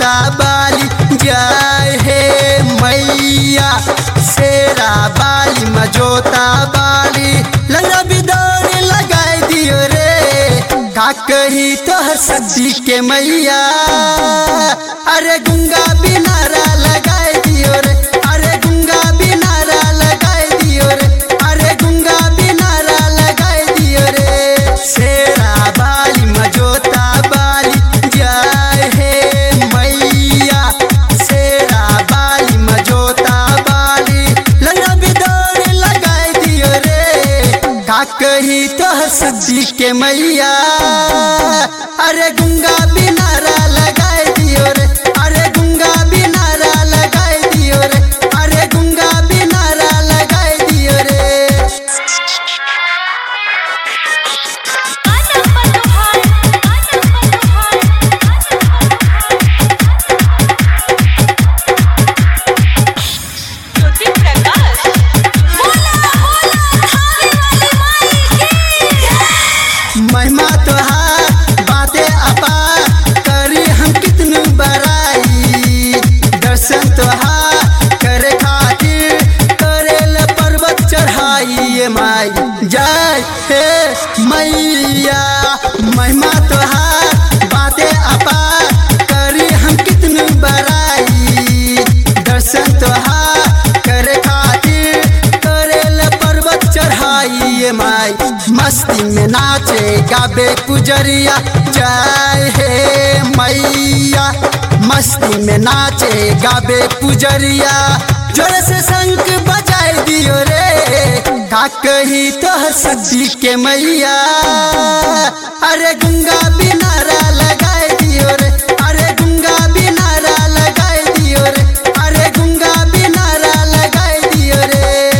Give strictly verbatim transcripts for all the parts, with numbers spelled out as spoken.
जोता बाली जय हे मैया शेरा बाली में जोता बाली लंगड़ा भी दौड़ लगाए दियो रे का कही तोहर शक्ति के मैया अरे गुंगा भी नारा लगाए दियो रे अरे गुंगा भी नारा लगाए दियो रे अरे गुंगा भी नारा लगाए दियो रे शेरा बाली में जोता बाली जय हे मैया शेरा बाली में जोता बाली लंगड़ा भी दौड़ लगाए दियो रे का कही तोहर शक्ति के मैया अरे गुंगा भी नारा लगाए दियो रे अरे गुंगा भी नारा लगाए दियो रे अरे गुंगा भी नारा लगाए दियो रे महिमा तोहार बातें अपा करी हम कितनी बड़ाई दर्शन तोहार करे खातिर करेल पर्वत चढ़ाई ये माई जय हे मैया महिमा तोहार बातें अपा करी हम कितनी बड़ाई दर्शन तोहार करे खातिर करेल पर्वत चढ़ाई ये माई मस्ती में नाचे गाबे पुजरिया जय हे मैया मस्ती में नाचे गाबे पुजरिया जोर से शंख बजाए दियो रे का कही तोहर शक्ति के मैया अरे गुंगा भी नारा लगाए दियो रे अरे गुंगा भी नारा लगाए दियो रे अरे गुंगा भी नारा लगाए दियो रे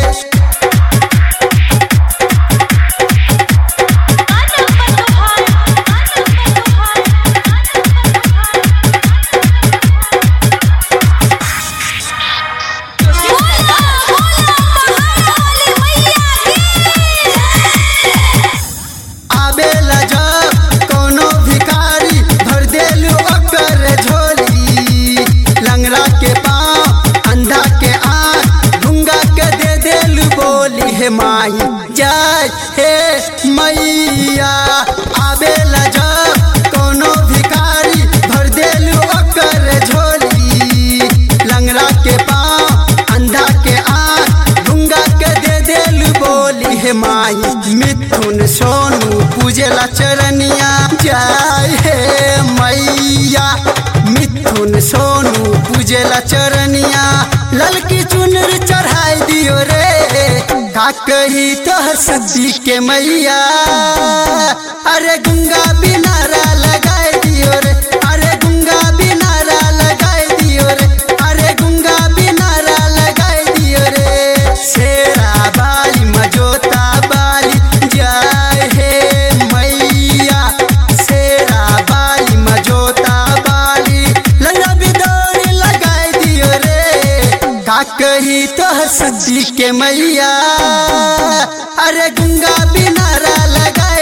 आबेला जब कोनो भिखारी भर देलू ओकर झोली लंगड़ा के पाँव अंधा के आँख गुंगा के दे देलू बोली हे माई जय हे मैया आबेला जब कोनो भिखारी भर देलू ओकर झोली लंगड़ा के पाँव अंधा के आँख गुंगा के दे देलू बोली हे माई मिथुन सोनू पूजेला चरनिया जय हे मैया मिथुन सोनू पूजेला चरनिया ललकी चुनर चढ़ाई दियो रे का कही तोहर शक्ति के मैया अरे गुंगा भी नारा लगाए दियो रे अरे गुंगा भी नारा लगाए दियो रे अरे गुंगा भी नारा लगाए दियो रे शेरा बाली में जोता बाली जय हे मैया शेरा बाली में जोता बाली लंगड़ा भी दौड़ लगाए दियो रे का कही तोहर शक्ति के मैया अरे गुंगा भी नारा लगाए